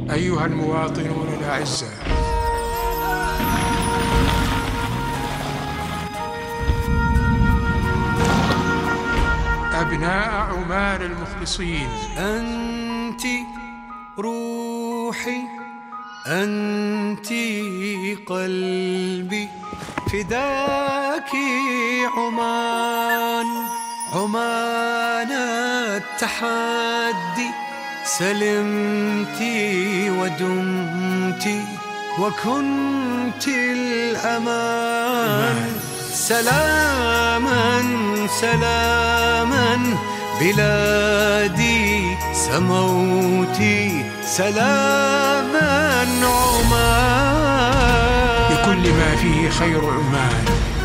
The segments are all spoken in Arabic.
أيها المواطنون الأعزاء، أبناء عمان المخلصين، أنت روحي، أنت قلبي، فداك عمان، عمان التحدي، سلمتي ودمتي وكنت الأمان. سلاما سلاما بلادي سموتي، سلاما عمان بكل ما فيه خير عمان.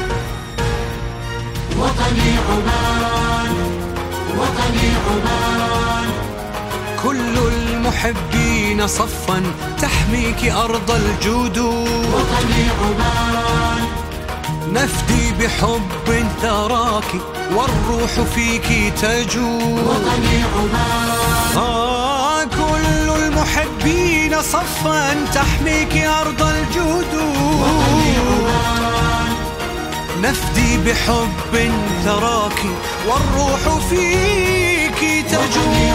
وطني عمان، وطني عمان، كل المحبين صفا تحميك أرض الجود. وطني عمان، نفدي بحب ثراك والروح فيك تجول. وطني عمان، كل المحبين صفا تحميك أرض الجود. وطني عمان، نفدي بحب ثراك والروح فيك تجول.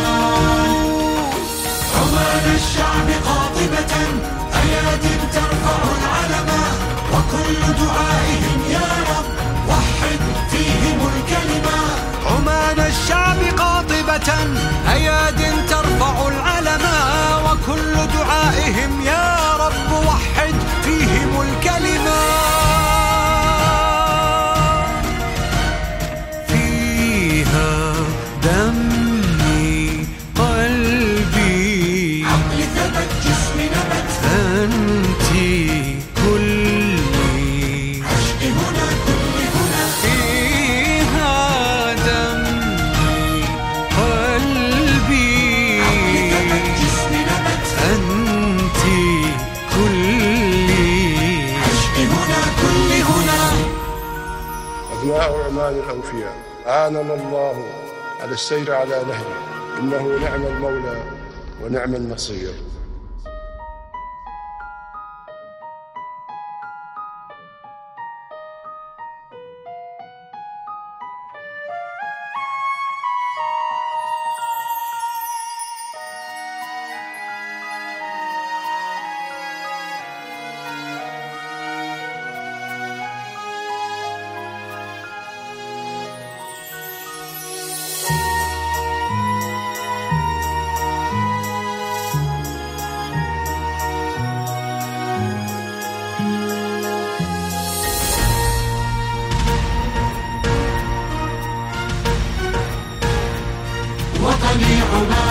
عمان الشعب قاطبة أياد ترفع العلم، وكل دعائهم يا رب وحد فيهم الكلمة. عمان الشعب قاطبة أياد ترفع العلم، وكل دعائهم يا رب وحد فيهم الكلمة. فيها دمي قلبي، عقلي ثبت جسمي نبت، أنتِ كلي، عشقي هنا كلي هنا. فيها دمي قلبي، عقلي ثبت جسمي نبت، أنتِ كلي، عشقي هنا كلي هنا. أبناء عمان الأوفياء، أعاننا الله على السير على نهره، إنه نعم المولى ونعم النصير. وطني عمان.